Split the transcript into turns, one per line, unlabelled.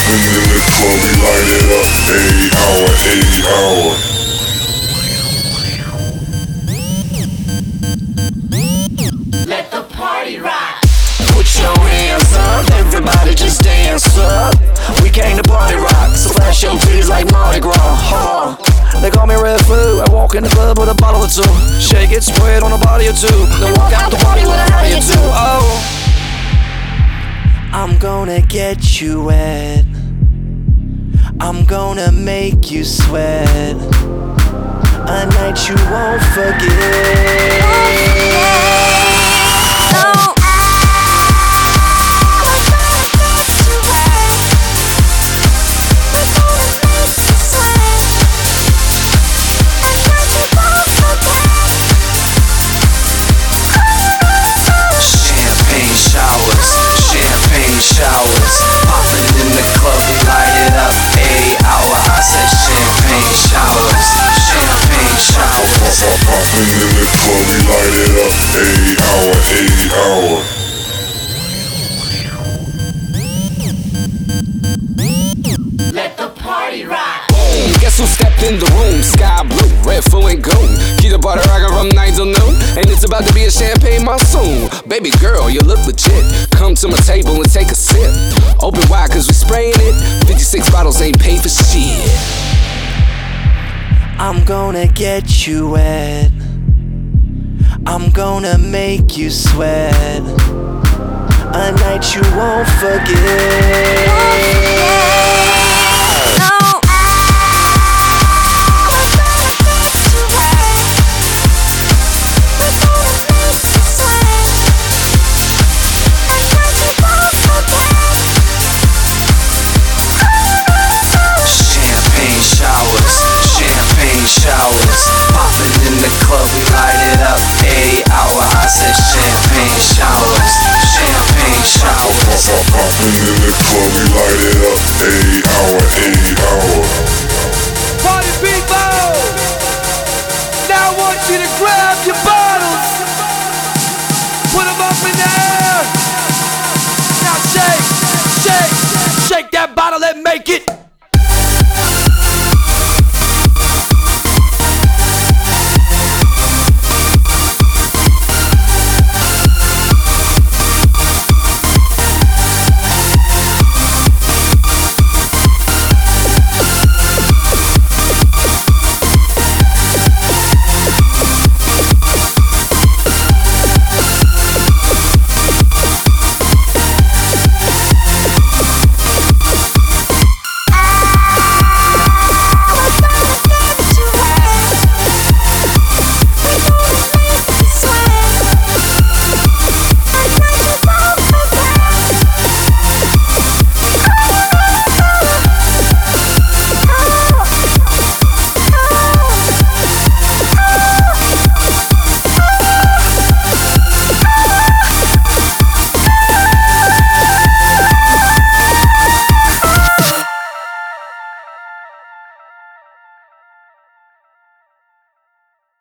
poppin' in the club, we light it up. 8 hour, 8 hour.
Let the party rock. Put your hands up, everybody just dance up. We came to party rock, so flash your titties like Mardi Gras. They call me Red Foo. I walk in the club with a bottle or two. Shake it, spray it on a body or two. Then walk out the party with a howdy or two. Oh, I'm gonna get you wet. I'm gonna make you sweat. A night you won't forget. Showers, popping in the club, we light it up. 8 hour, I said champagne showers, champagne showers.
Poppin' in the club, we light it up. 8 hour, 8 hour.
Let the party rock.
Boom, guess who stepped in the room? Sky blue, red, full and gold. Keep the party rockin' from 9 till noon, and it's about to be a champagne monsoon. Baby girl, you look legit. Come to my table and take a sip. Open wide cause we spraying it. 56 bottles ain't paid for shit.
I'm gonna get you wet. I'm gonna make you sweat. A night you won't forget. Showers, popping in the club, we light it up. 8 hour, I said champagne showers, champagne showers.
Poppin' in the club, we light it up. 8 hour, 8 hour.